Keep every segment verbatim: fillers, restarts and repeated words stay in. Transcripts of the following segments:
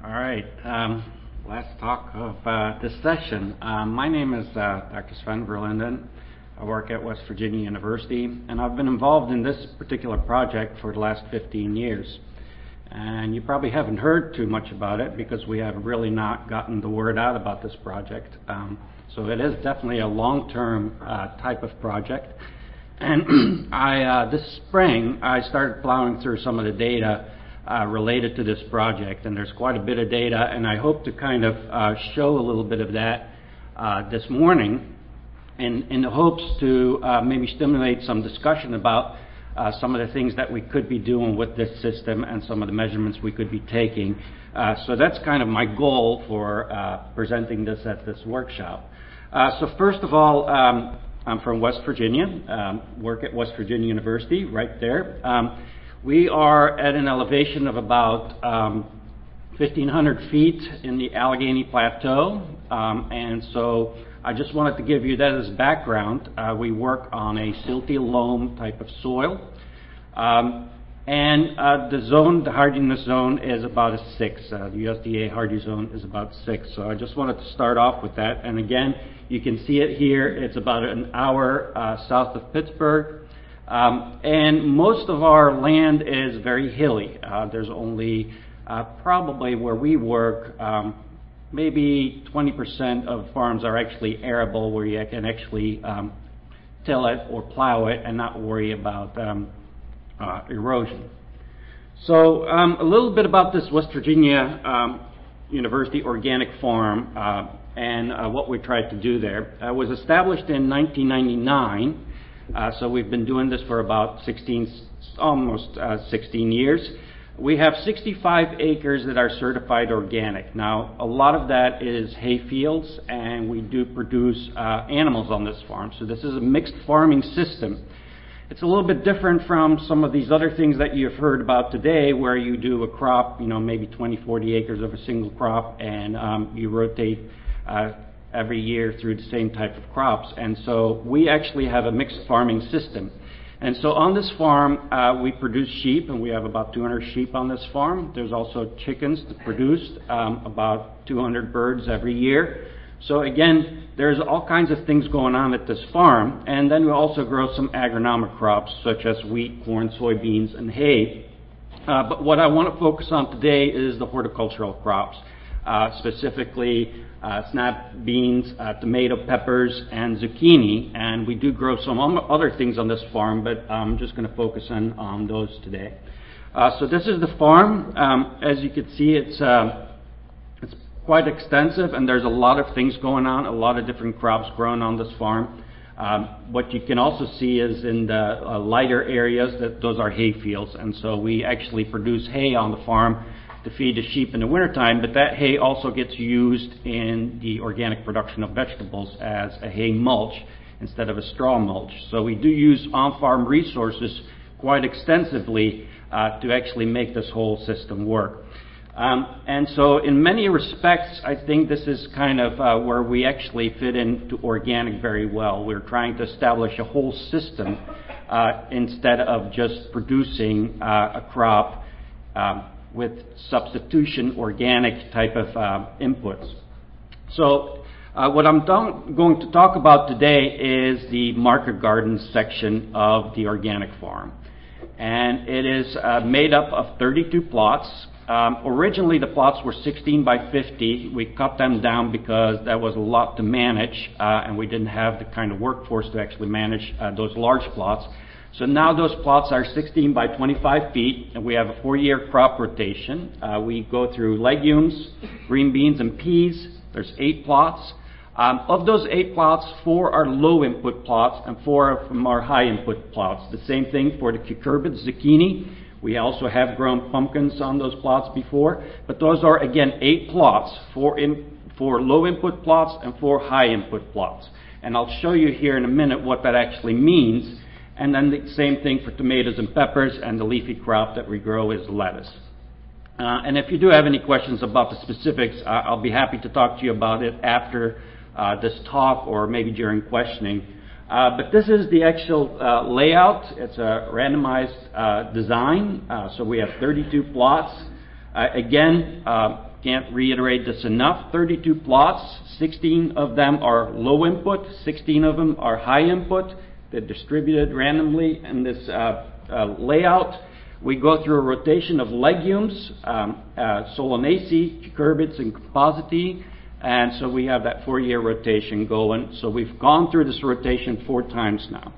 All right. Um, last talk of uh, this session. Um, my name is uh, Doctor Sven Verlinden. I work at West Virginia University, and I've been involved in this particular project for the last fifteen years. And you probably haven't heard too much about it because we have really not gotten the word out about this project. Um, so it is definitely a long-term uh, type of project. And I, uh, this spring, I started plowing through some of the data uh, related to this project, and there's quite a bit of data, and I hope to kind of uh, show a little bit of that uh, this morning in, in the hopes to uh, maybe stimulate some discussion about uh, some of the things that we could be doing with this system and some of the measurements we could be taking. Uh, so that's kind of my goal for uh, presenting this at this workshop. Uh, so first of all, um, I'm from West Virginia, um, work at West Virginia University, right there. Um, we are at an elevation of about um, fifteen hundred feet in the Allegheny Plateau, um, and so I just wanted to give you that as background. Uh, we work on a silty loam type of soil, um, and uh, the zone, the hardiness zone, is about a six. Uh, the U S D A hardy zone is about six. So I just wanted to start off with that, and again, you can see it here. It's about an hour uh, south of Pittsburgh. Um, and most of our land is very hilly. Uh, there's only uh, probably where we work, um, maybe twenty percent of farms are actually arable, where you can actually um, till it or plow it and not worry about um, uh, erosion. So um, a little bit about this West Virginia um, University Organic Farm uh, and uh, what we tried to do there. It was established in nineteen ninety-nine, uh, so we've been doing this for about sixteen, almost uh, sixteen years. We have sixty-five acres that are certified organic. Now, a lot of that is hay fields, and we do produce uh, animals on this farm. So this is a mixed farming system. It's a little bit different from some of these other things that you've heard about today, where you do a crop, you know, maybe twenty, forty acres of a single crop, and um, you rotate uh, every year through the same type of crops. And so we actually have a mixed farming system. And so on this farm, uh, we produce sheep, and we have about two hundred sheep on this farm. There's also chickens produced, um, about two hundred birds every year. So again, there's all kinds of things going on at this farm. And then we also grow some agronomic crops, such as wheat, corn, soybeans, and hay. Uh, but what I want to focus on today is the horticultural crops, uh, specifically uh, snap beans, uh, tomato, peppers, and zucchini. And we do grow some other things on this farm, but I'm just going to focus on, on those today. Uh, so this is the farm. Um, as you can see, it's uh, it's quite extensive, and there's a lot of things going on, a lot of different crops grown on this farm. Um, what you can also see is in the uh, lighter areas, that those are hay fields, and so we actually produce hay on the farm to feed the sheep in the wintertime, but that hay also gets used in the organic production of vegetables as a hay mulch instead of a straw mulch. So we do use on-farm resources quite extensively uh, to actually make this whole system work. Um, and so in many respects, I think this is kind of uh, where we actually fit into organic very well. We're trying to establish a whole system uh, instead of just producing uh, a crop um, with substitution organic type of uh, inputs. So uh, what I'm don- going to talk about today is the market garden section of the organic farm. And it is uh, made up of thirty-two plots. Um, originally, the plots were sixteen by fifty. We cut them down because that was a lot to manage, uh, and we didn't have the kind of workforce to actually manage uh, those large plots. So now those plots are sixteen by twenty-five feet, and we have a four-year crop rotation. Uh, we go through legumes, green beans, and peas. There's eight plots. Um, of those eight plots, four are low-input plots, and four of them are high-input plots. The same thing for the cucurbit, zucchini. We also have grown pumpkins on those plots before, but those are, again, eight plots, four, in, four low-input plots and four high-input plots. And I'll show you here in a minute what that actually means. And then the same thing for tomatoes and peppers, and the leafy crop that we grow is lettuce. Uh, and if you do have any questions about the specifics, uh, I'll be happy to talk to you about it after uh, this talk or maybe during questioning. Uh, but this is the actual uh, layout. It's a randomized uh, design. Uh, so we have thirty-two plots. Uh, again, uh, can't reiterate this enough. thirty-two plots, sixteen of them are low input, sixteen of them are high input. They're distributed randomly in this uh, uh, layout. We go through a rotation of legumes, um, uh, Solanaceae, cucurbits, and compositae, and so we have that four-year rotation going. So we've gone through this rotation four times now.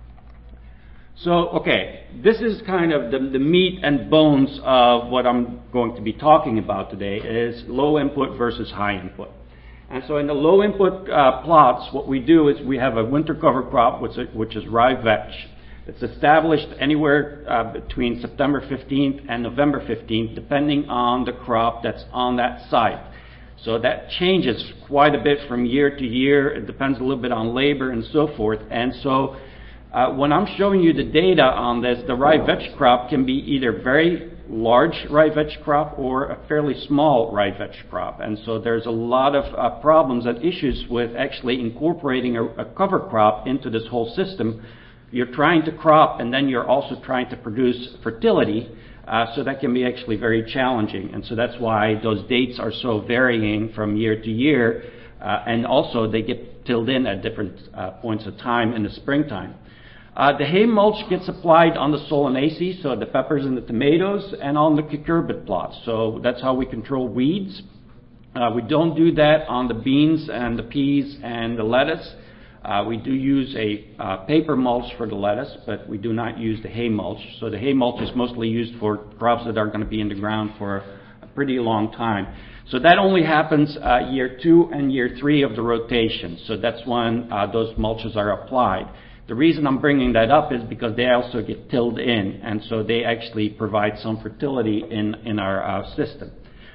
So, okay, this is kind of the, the meat and bones of what I'm going to be talking about today, is low input versus high input. And so in the low input uh, plots, what we do is we have a winter cover crop, which is, which is rye vetch. It's established anywhere uh, between September fifteenth and November fifteenth, depending on the crop that's on that site. So that changes quite a bit from year to year. It depends a little bit on labor and so forth. And so uh, when I'm showing you the data on this, the rye vetch crop can be either very large rye vetch crop or a fairly small rye vetch crop. And so there's a lot of uh, problems and issues with actually incorporating a, a cover crop into this whole system. You're trying to crop, and then you're also trying to produce fertility, uh, so that can be actually very challenging. And so that's why those dates are so varying from year to year, uh, and also they get tilled in at different uh, points of time in the springtime. Uh, the hay mulch gets applied on the Solanaceae, so the peppers and the tomatoes, and on the cucurbit plots. So that's how we control weeds. Uh, we don't do that on the beans and the peas and the lettuce. Uh, we do use a uh, paper mulch for the lettuce, but we do not use the hay mulch. So the hay mulch is mostly used for crops that are going to be in the ground for a pretty long time. So that only happens uh, year two and year three of the rotation. So that's when uh, those mulches are applied. The reason I'm bringing that up is because they also get tilled in, and so they actually provide some fertility in, in our uh, system.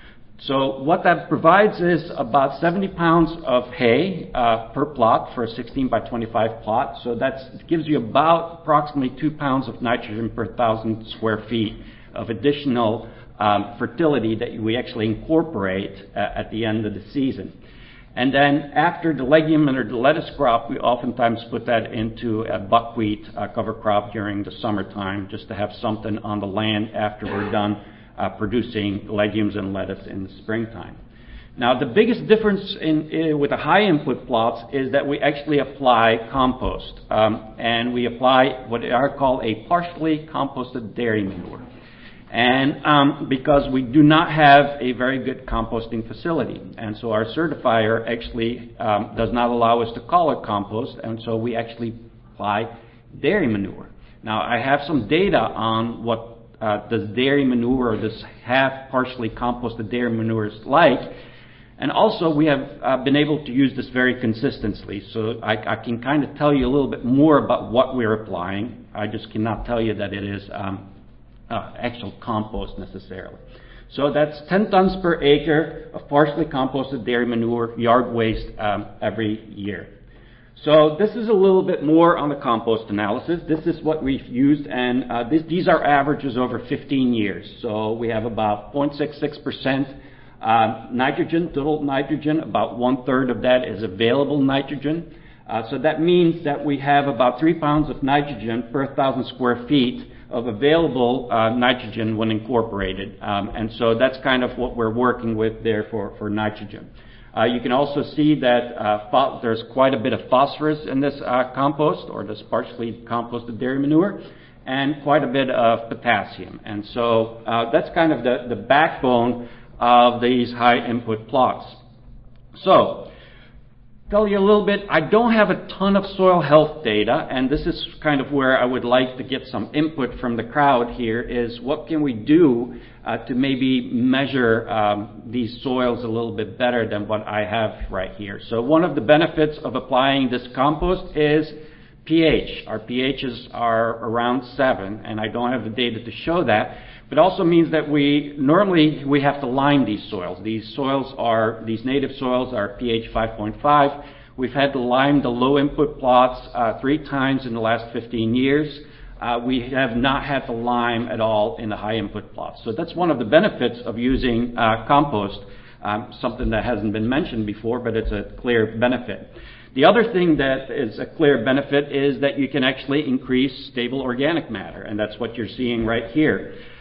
So what that provides is about seventy pounds of hay uh, per plot for a sixteen by twenty-five plot. So that gives you about approximately two pounds of nitrogen per thousand square feet of additional um, fertility that we actually incorporate uh, at the end of the season. And then after the legume or the lettuce crop, we oftentimes put that into a buckwheat uh, cover crop during the summertime, just to have something on the land after we're done Uh, producing legumes and lettuce in the springtime. Now, the biggest difference in, in with the high input plots is that we actually apply compost, um, and we apply what are called a partially composted dairy manure. And um, because we do not have a very good composting facility, and so our certifier actually um, does not allow us to call it compost, and so we actually apply dairy manure. Now, I have some data on what Uh, does dairy manure or this half partially composted dairy manure is like. And also we have uh, been able to use this very consistently. So I, I can kind of tell you a little bit more about what we're applying. I just cannot tell you that it is um, uh, actual compost necessarily. So that's ten tons per acre of partially composted dairy manure, yard waste um, every year. So this is a little bit more on the compost analysis. This is what we've used, and uh, this, these are averages over fifteen years. So we have about zero point six six percent uh, nitrogen, total nitrogen. About one-third of that is available nitrogen. Uh, so that means that we have about three pounds of nitrogen per thousand square feet of available uh, nitrogen when incorporated. Um, and so that's kind of what we're working with there for, for nitrogen. Uh, you can also see that uh, pho- there's quite a bit of phosphorus in this uh, compost, or this partially composted dairy manure, and quite a bit of potassium. And so uh, that's kind of the, the backbone of these high input plots. So, tell you a little bit, I don't have a ton of soil health data, and this is kind of where I would like to get some input from the crowd here, is what can we do uh, to maybe measure um, these soils a little bit better than what I have right here. So one of the benefits of applying this compost is pH. Our pHs are around seven, and I don't have the data to show that, but it also means that we normally we have to lime these soils. These soils are, these native soils are pH five point five. We've had to lime the low input plots uh, three times in the last fifteen years. Uh, we have not had to lime at all in the high input plots. So that's one of the benefits of using uh, compost, um, something that hasn't been mentioned before, but it's a clear benefit. The other thing that is a clear benefit is that you can actually increase stable organic matter, and that's what you're seeing right here.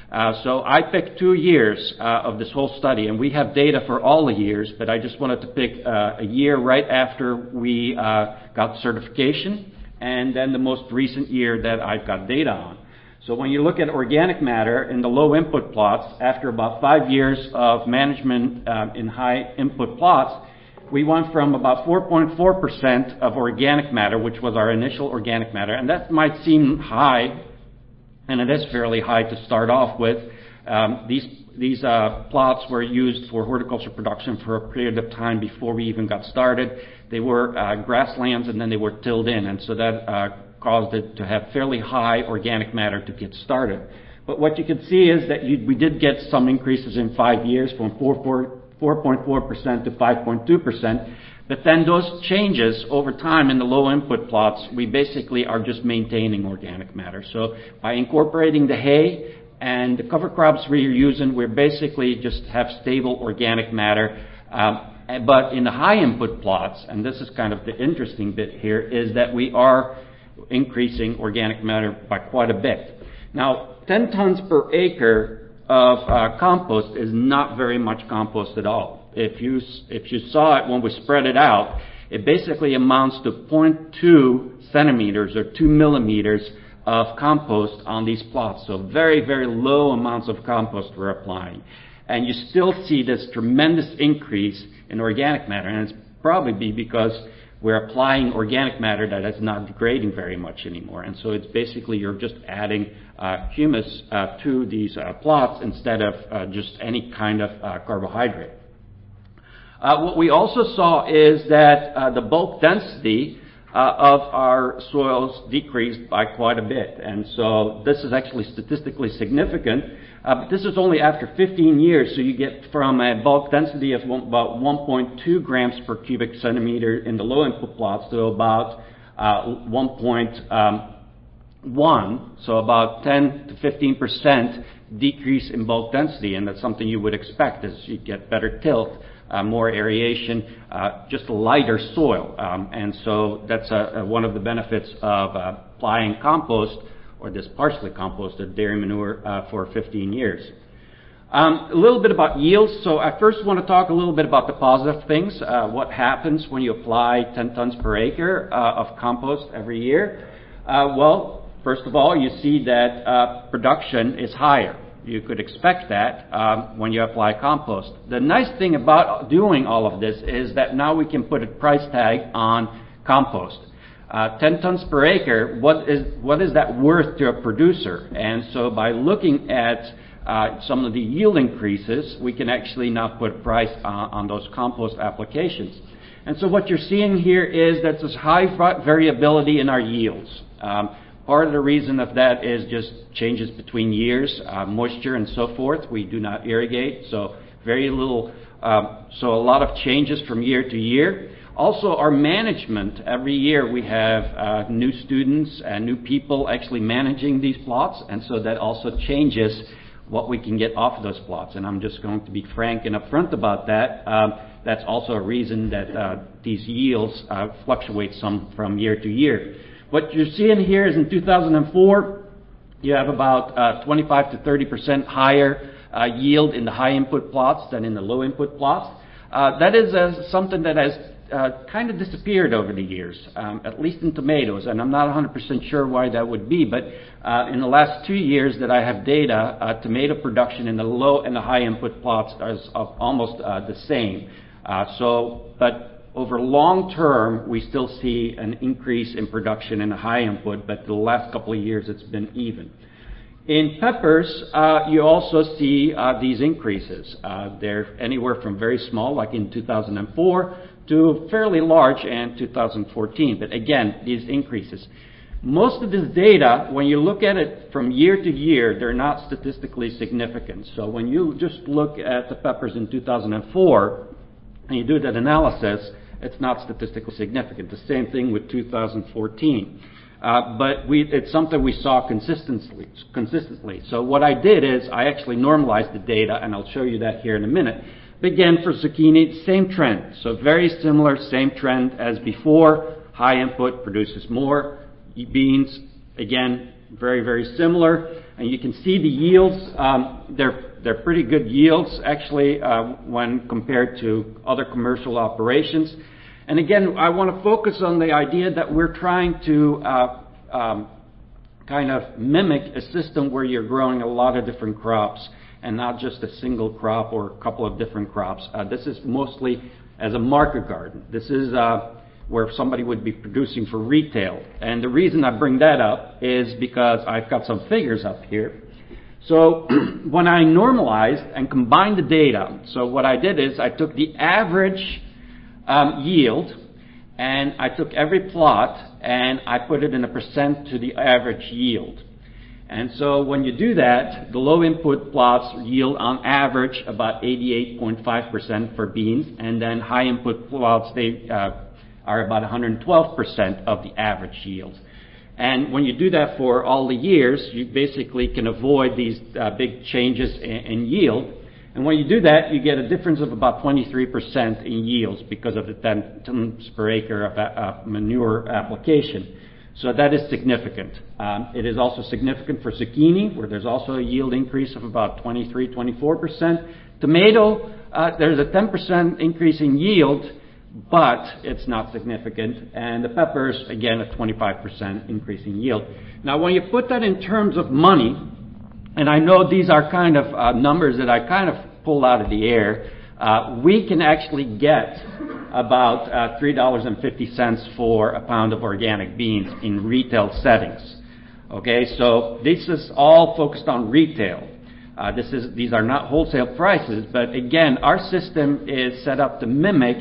Uh, so I picked two years uh, of this whole study, and we have data for all the years, but I just wanted to pick uh, a year right after we uh, got certification, and then the most recent year that I've got data on. So when you look at organic matter in the low input plots, after about five years of management um, in high input plots, we went from about four point four percent of organic matter, which was our initial organic matter, and that might seem high, and it is fairly high to start off with. Um, these these uh, plots were used for horticulture production for a period of time before we even got started. They were uh, grasslands, and then they were tilled in, and so that uh, caused it to have fairly high organic matter to get started. But what you can see is that you, we did get some increases in five years from four point four percent to five point two percent. But then those changes over time in the low input plots, we basically are just maintaining organic matter. So by incorporating the hay and the cover crops we're using, we basically just have stable organic matter. Um, but in the high input plots, and this is kind of the interesting bit here, is that we are increasing organic matter by quite a bit. Now, ten tons per acre of uh, compost is not very much compost at all. If you if you saw it when we spread it out, it basically amounts to zero point two centimeters or two millimeters of compost on these plots. So very, very low amounts of compost we're applying. And you still see this tremendous increase in organic matter. And it's probably because we're applying organic matter that is not degrading very much anymore. And so it's basically you're just adding uh, humus uh, to these uh, plots instead of uh, just any kind of uh, carbohydrate. Uh, what we also saw is that uh, the bulk density uh, of our soils decreased by quite a bit. And so this is actually statistically significant. Uh, but this is only after fifteen years, so you get from a bulk density of one, about one point two grams per cubic centimeter in the low input plots to about uh, one point one, so about ten to fifteen percent decrease in bulk density, and that's something you would expect as you get better tilt, uh, more aeration, uh, just a lighter soil. Um, and so that's uh, one of the benefits of uh, applying compost, or this partially composted dairy manure, uh, for fifteen years. Um, a little bit about yields. So I first want to talk a little bit about the positive things. Uh, what happens when you apply ten tons per acre uh, of compost every year? Uh, well, first of all, you see that uh, production is higher. You could expect that um, when you apply compost. The nice thing about doing all of this is that now we can put a price tag on compost. Uh, ten tons per acre, what is what is that worth to a producer? And so by looking at uh, some of the yield increases, we can actually now put a price on, on those compost applications. And so what you're seeing here is that there's high variability in our yields. Um, part of the reason of that is just changes between years, uh, moisture and so forth. We do not irrigate, so very little, um, so a lot of changes from year to year. Also, our management, every year we have uh, new students and new people actually managing these plots, and so that also changes what we can get off of those plots. And I'm just going to be frank and upfront about that. Um, that's also a reason that uh, these yields uh, fluctuate some from year to year. What you're seeing here is in two thousand four, you have about uh, twenty-five to thirty percent higher uh, yield in the high input plots than in the low input plots. Uh, that is uh, something that has Uh, kind of disappeared over the years, um, at least in tomatoes, and I'm not one hundred percent sure why that would be, but uh, in the last two years that I have data, uh, tomato production in the low and the high input plots is of almost uh, the same. Uh, so, but over long term, we still see an increase in production in the high input, but the last couple of years it's been even. In peppers, uh, you also see uh, these increases. Uh, they're anywhere from very small, like in two thousand four, to fairly large in two thousand fourteen. But again, these increases. Most of this data, when you look at it from year to year, they're not statistically significant. So when you just look at the peppers in two thousand four and you do that analysis, it's not statistically significant. The same thing with two thousand fourteen. Uh, but we, it's something we saw consistently, consistently. So what I did is I actually normalized the data, and I'll show you that here in a minute. But again, for zucchini, same trend. So very similar, same trend as before. High input produces more. Beans, again, very, very similar. And you can see the yields. Um, they're, they're pretty good yields, actually, uh, when compared to other commercial operations. And again, I want to focus on the idea that we're trying to uh, um, kind of mimic a system where you're growing a lot of different crops and not just a single crop or a couple of different crops. Uh, this is mostly as a market garden. This is uh, where somebody would be producing for retail. And the reason I bring that up is because I've got some figures up here. So when I normalized and combined the data, so what I did is I took the average um, yield and I took every plot and I put it in a percent to the average yield. And so when you do that, the low input plots yield on average about eighty-eight point five percent for beans, and then high input plots, they uh, are about one hundred twelve percent of the average yield. And when you do that for all the years, you basically can avoid these uh, big changes in, in yield. And when you do that, you get a difference of about twenty-three percent in yields because of the ten tons per acre of uh, manure application. So that is significant. Um, it is also significant for zucchini, where there's also a yield increase of about twenty-three, twenty-four percent. Tomato, uh, there's a ten percent increase in yield, but it's not significant. And the peppers, again, a twenty-five percent increase in yield. Now, when you put that in terms of money, and I know these are kind of uh, numbers that I kind of pulled out of the air, uh, we can actually get about uh, three dollars and fifty cents for a pound of organic beans in retail settings. Okay, so this is all focused on retail. Uh, this is these are not wholesale prices, but again, our system is set up to mimic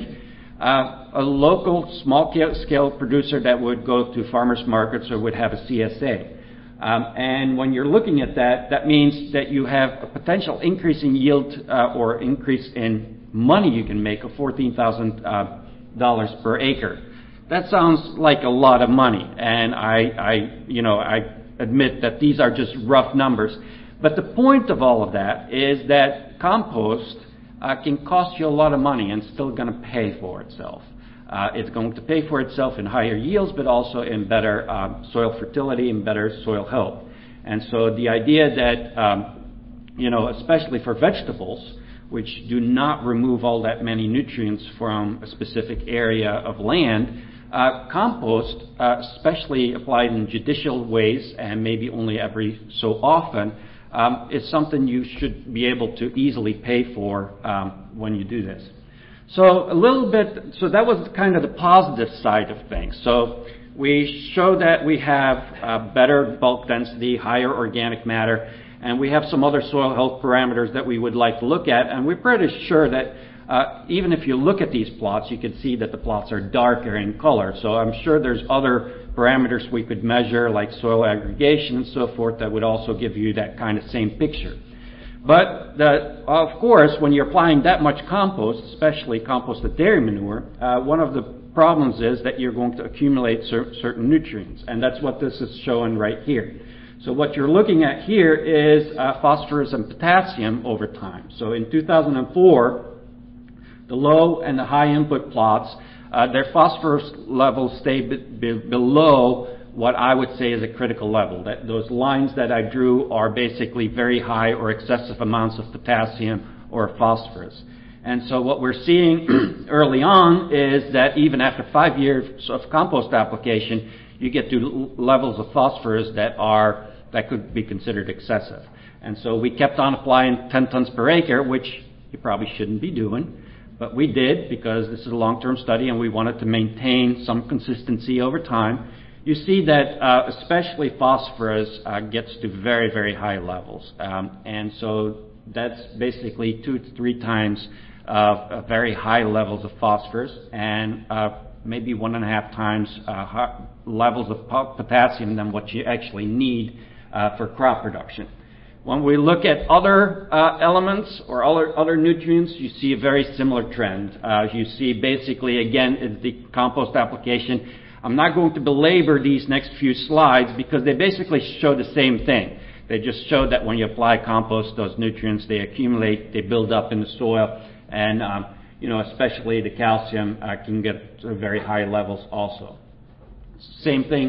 uh, a local small-scale producer that would go to farmers markets or would have a C S A. Um, and when you're looking at that, that means that you have a potential increase in yield uh, or increase in money you can make of fourteen thousand dollars uh, per acre. That sounds like a lot of money, and I, I, you know, I admit that these are just rough numbers. But the point of all of that is that compost uh, can cost you a lot of money and still going to pay for itself. Uh, it's going to pay for itself in higher yields, but also in better uh, soil fertility and better soil health. And so the idea that, um, you know, especially for vegetables, which do not remove all that many nutrients from a specific area of land, uh, compost, uh, especially applied in judicial ways and maybe only every so often, um, is something you should be able to easily pay for um, when you do this. So a little bit, so that was kind of the positive side of things. So we show that we have uh, better bulk density, higher organic matter, and we have some other soil health parameters that we would like to look at. And we're pretty sure that uh, even if you look at these plots, you can see that the plots are darker in color. So I'm sure there's other parameters we could measure, like soil aggregation and so forth, that would also give you that kind of same picture. But the, of course, when you're applying that much compost, especially composted dairy manure, uh, one of the problems is that you're going to accumulate cer- certain nutrients. And that's what this is showing right here. So what you're looking at here is uh, phosphorus and potassium over time. So in two thousand four, the low and the high input plots, uh, their phosphorus levels stay be- be- below what I would say is a critical level. That those lines that I drew are basically very high or excessive amounts of potassium or phosphorus. And so what we're seeing early on is that even after five years of compost application, you get to levels of phosphorus that are that could be considered excessive. And so we kept on applying ten tons per acre, which you probably shouldn't be doing, but we did because this is a long-term study and we wanted to maintain some consistency over time. You see that uh, especially phosphorus uh, gets to very, very high levels. Um, and so that's basically two to three times uh, very high levels of phosphorus and uh, maybe one and a half times uh, high levels of potassium than what you actually need uh, for crop production. When we look at other uh, elements or other, other nutrients, you see a very similar trend. Uh, you see basically, again, it's the compost application. I'm not going to belabor these next few slides because they basically show the same thing. They just show that when you apply compost, those nutrients, they accumulate, they build up in the soil, and um, you know, especially the calcium uh, can get to very high levels also. Same thing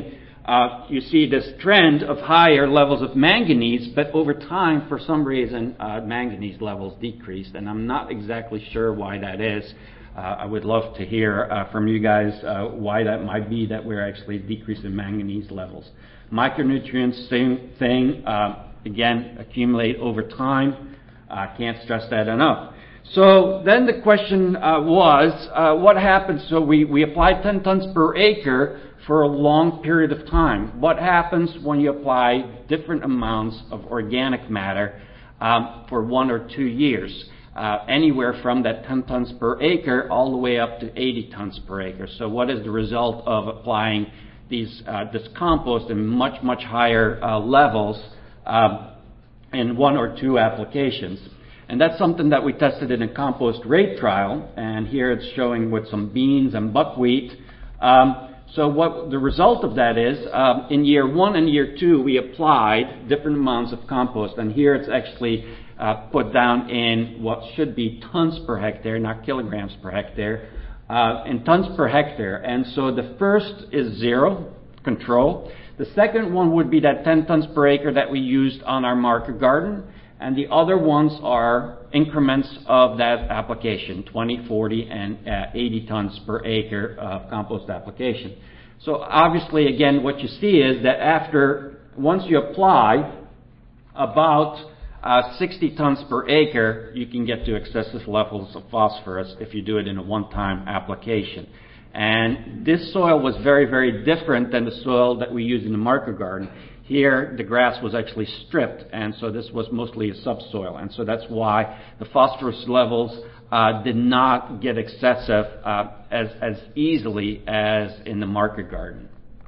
uh, you see this trend of higher levels of manganese, but over time, for some reason, uh, manganese levels decreased, and I'm not exactly sure why that is. Uh, I would love to hear uh, from you guys uh, why that might be that we're actually decreasing manganese levels. Micronutrients, same thing, uh, again, accumulate over time. I uh, can't stress that enough. So then the question uh, was, uh, what happens? So we, we applied ten tons per acre for a long period of time. What happens when you apply different amounts of organic matter um, for one or two years? Uh, anywhere from that ten tons per acre all the way up to eighty tons per acre. So what is the result of applying these uh, this compost in much, much higher uh, levels uh, in one or two applications? And that's something that we tested in a compost rate trial, and here it's showing with some beans and buckwheat. Um, so what the result of that is, um, in year one and year two, we applied different amounts of compost, and here it's actually uh, put down in what should be tons per hectare, not kilograms per hectare, uh, in tons per hectare. And so the first is zero, control. The second one would be that ten tons per acre that we used on our market garden. And the other ones are increments of that application, twenty, forty, and uh, eighty tons per acre of compost application. So obviously, again, what you see is that after, once you apply about uh, sixty tons per acre, you can get to excessive levels of phosphorus if you do it in a one-time application. And this soil was very, very different than the soil that we use in the market garden. Here, the grass was actually stripped, and so this was mostly a subsoil. And so that's why the phosphorus levels uh, did not get excessive uh, as, as easily as in the market garden.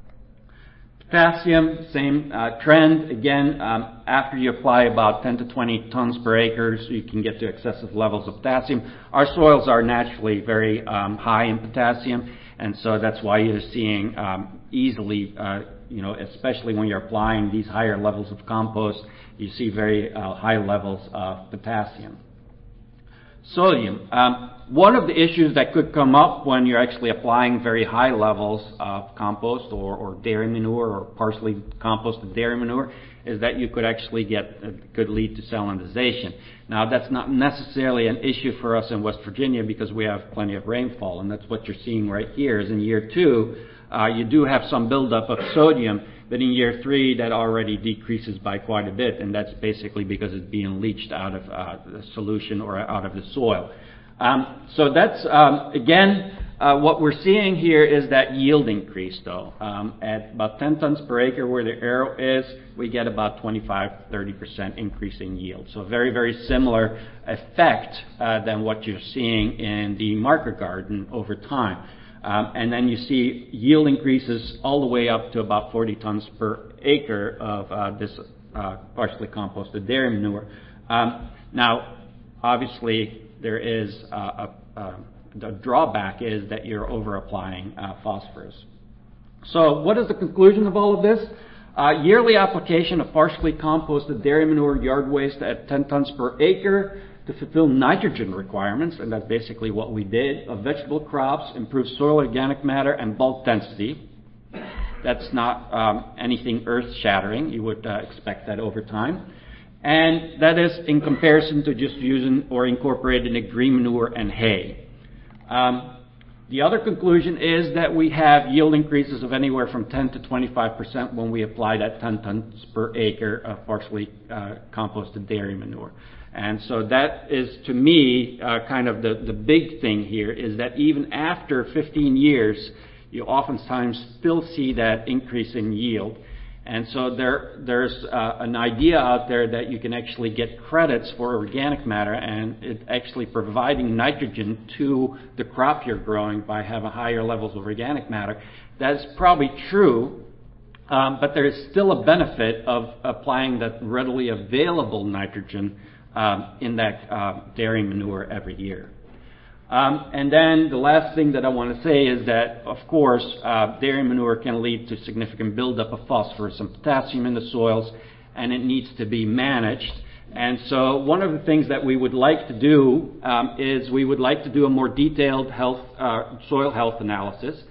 Potassium, same uh, trend. Again, um, after you apply about ten to twenty tons per acre, so you can get to excessive levels of potassium. Our soils are naturally very um, high in potassium, and so that's why you're seeing um, easily uh, you know, especially when you're applying these higher levels of compost, you see very uh, high levels of potassium. Sodium. Um, one of the issues that could come up when you're actually applying very high levels of compost or, or dairy manure or partially composted dairy manure is that you could actually get, it could lead to salinization. Now, that's not necessarily an issue for us in West Virginia because we have plenty of rainfall, and that's what you're seeing right here is in year two, Uh, you do have some buildup of sodium, but in year three that already decreases by quite a bit, and that's basically because it's being leached out of uh, the solution or out of the soil. Um, so that's, um, again, uh, what we're seeing here is that yield increase, though. Um, at about ten tons per acre where the arrow is, we get about twenty-five to thirty percent increase in yield. So very, very similar effect uh, than what you're seeing in the market garden over time. Um, and then you see yield increases all the way up to about forty tons per acre of uh, this uh, partially composted dairy manure. Um, now, obviously, there is uh, a, a, the drawback is that you're over applying uh, phosphorus. So, what is the conclusion of all of this? Uh, yearly application of partially composted dairy manure yard waste at ten tons per acre to fulfill nitrogen requirements, and that's basically what we did, of vegetable crops, improve soil organic matter and bulk density. That's not um, anything earth-shattering. You would uh, expect that over time. And that is in comparison to just using or incorporating a green manure and hay. Um, the other conclusion is that we have yield increases of anywhere from ten to twenty-five percent when we apply that ten tons per acre of partially uh, composted dairy manure. And so that is, to me, uh, kind of the, the big thing here is that even after fifteen years, you oftentimes still see that increase in yield. And so there, there's uh, an idea out there that you can actually get credits for organic matter and it actually providing nitrogen to the crop you're growing by having higher levels of organic matter. That's probably true, um, but there is still a benefit of applying that readily available nitrogen Um, in that uh, dairy manure every year. Um, and then the last thing that I want to say is that, of course, uh, dairy manure can lead to significant buildup of phosphorus and potassium in the soils, and it needs to be managed. And so one of the things that we would like to do um, is we would like to do a more detailed health, uh, soil health analysis.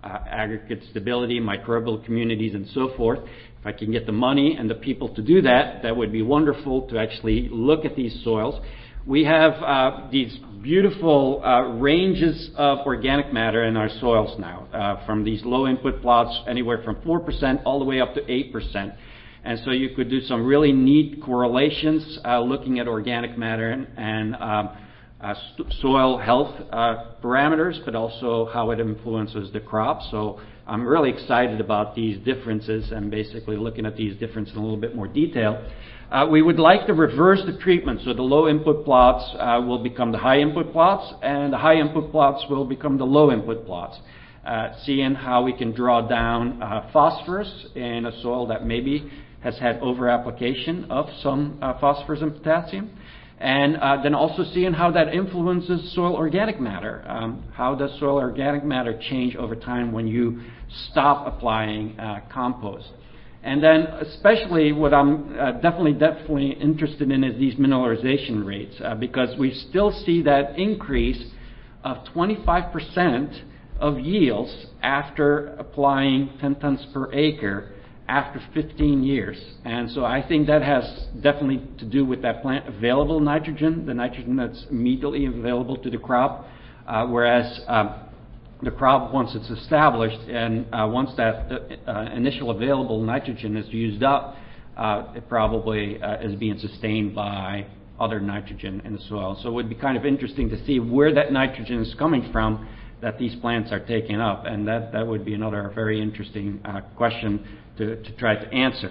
uh, aggregate stability, microbial communities, and so forth. If I can get the money and the people to do that, that would be wonderful to actually look at these soils. We have uh, these beautiful uh, ranges of organic matter in our soils now, uh, from these low input plots, anywhere from four percent all the way up to eight percent. And so you could do some really neat correlations uh, looking at organic matter and, and um, uh, st- soil health uh, parameters, but also how it influences the crop. So I'm really excited about these differences and basically looking at these differences in a little bit more detail. Uh, we would like to reverse the treatment, so the low input plots uh, will become the high input plots, and the high input plots will become the low input plots. Uh, seeing how we can draw down uh, phosphorus in a soil that maybe has had over-application of some uh, phosphorus and potassium, and uh, then also seeing how that influences soil organic matter. Um, how does soil organic matter change over time when you stop applying uh, compost? And then especially what I'm uh, definitely, definitely interested in is these mineralization rates, uh, because we still see that increase of twenty-five percent of yields after applying ten tons per acre after fifteen years. And so I think that has definitely to do with that plant available nitrogen, the nitrogen that's immediately available to the crop, uh, whereas um, the crop, once it's established and uh, once that uh, initial available nitrogen is used up, uh, it probably uh, is being sustained by other nitrogen in the soil. So it would be kind of interesting to see where that nitrogen is coming from that these plants are taking up, and that, that would be another very interesting uh, question to, to try to answer.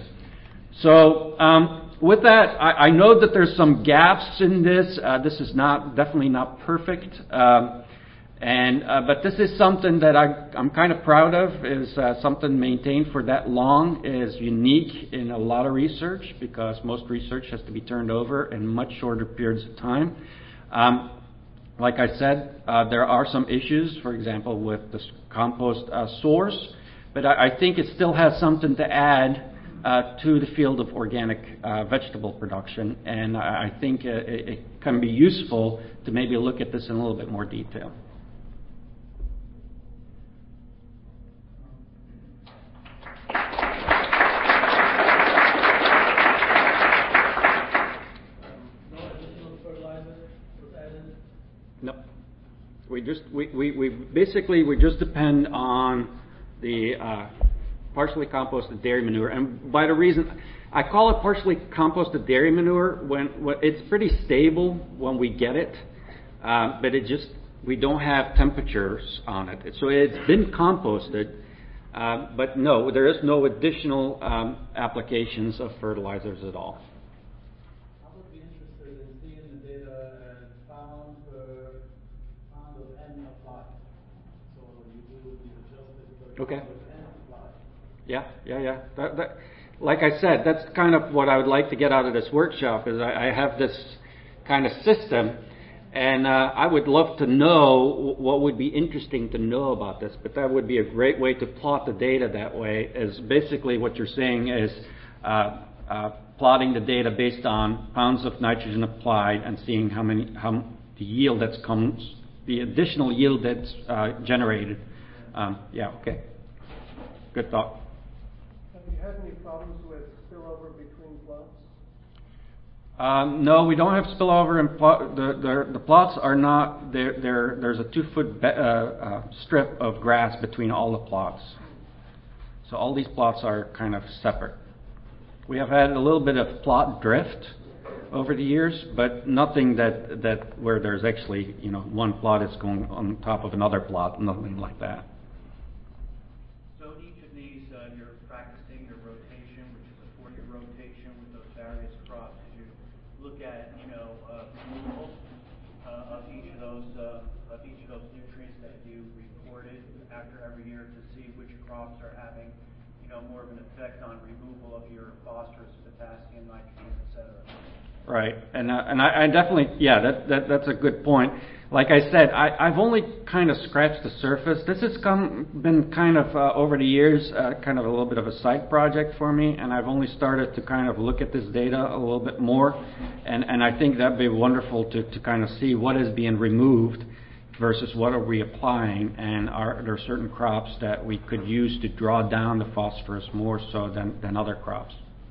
So um, with that, I, I know that there's some gaps in this. Uh, this is not definitely not perfect. Um, And uh, but this is something that I, I'm kind of proud of. Is uh, something maintained for that long is unique in a lot of research, because most research has to be turned over in much shorter periods of time. Um, like I said, uh, there are some issues, for example, with the compost uh, source, but I, I think it still has something to add uh, to the field of organic uh, vegetable production, and I, I think uh, it, it can be useful to maybe look at this in a little bit more detail. No, we just we, we, we basically we just depend on the uh, partially composted dairy manure, and by the reason I call it partially composted dairy manure when, when it's pretty stable when we get it, uh, but it just we don't have temperatures on it, so it's been composted, uh, but no, there is no additional um, applications of fertilizers at all. Okay. Yeah, yeah, yeah. That, that, like I said, that's kind of what I would like to get out of this workshop. Is I, I have this kind of system, and uh, I would love to know what would be interesting to know about this. But that would be a great way to plot the data that way. Is basically what you're saying is uh, uh, plotting the data based on pounds of nitrogen applied and seeing how many how the yield that's comes the additional yield that's uh, generated. Um, yeah, okay. Good thought. Have you had any problems with spillover between plots? Um, no, we don't have spillover in plot. The, the, the plots are not, there. There, there's a two-foot be- uh, uh, strip of grass between all the plots. So all these plots are kind of separate. We have had a little bit of plot drift over the years, but nothing that, that where there's actually, you know, one plot is going on top of another plot, nothing like that. At you know uh, removal uh, of each of those uh, of each of those nutrients that you reported after every year to see which crops are having you know more of an effect on removal of your phosphorus, potassium, nitrogen, et cetera. Right, and uh, and I, I definitely yeah that, that that's a good point. Like I said, I, I've only kind of scratched the surface. This has come been kind of uh, over the years, uh, kind of a little bit of a side project for me, and I've only started to kind of look at this data a little bit more, and, and I think that'd be wonderful to, to kind of see what is being removed, versus what are we applying, and are there certain crops that we could use to draw down the phosphorus more so than, than other crops?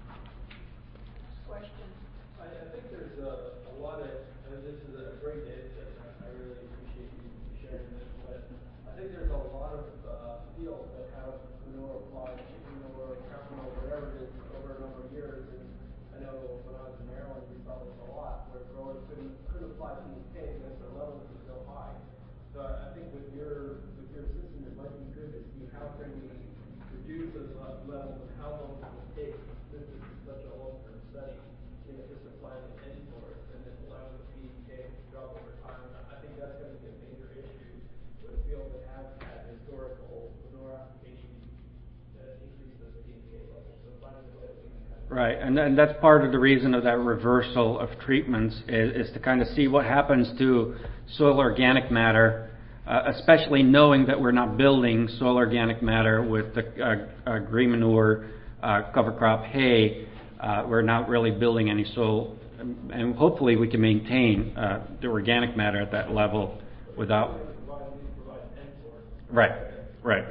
I, I think there's a, a lot of, and this is a great data set, and I really appreciate you sharing this, but I think there's a lot of uh, fields that have manure applied, chicken manure, cow manure, whatever it is, over a number of years. And I know when I was in Maryland, we saw this a lot, where growers couldn't, couldn't apply P and K because the levels were so high. So I, I think with your, with your system, it might be good to see how can we reduce those le- levels and how long it will take. This is such a long-term study, you know, just applying an end source and then allowing the P and K to drop over time. I think that's going to be a major issue with a field that has had historical manure application that increase those P and K levels. So finding a way that we can kind of Right, and, and that's part of the reason of that reversal of treatments is, is to kind of see what happens to soil organic matter, uh, especially knowing that we're not building soil organic matter with the uh, uh, green manure, uh, cover crop hay. Uh, we're not really building any soil, and hopefully we can maintain uh, the organic matter at that level without. Right, right.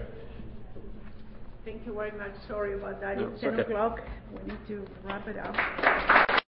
Thank you very much. Sorry about that. No, It's it's ten okay. o'clock. We need to wrap it up.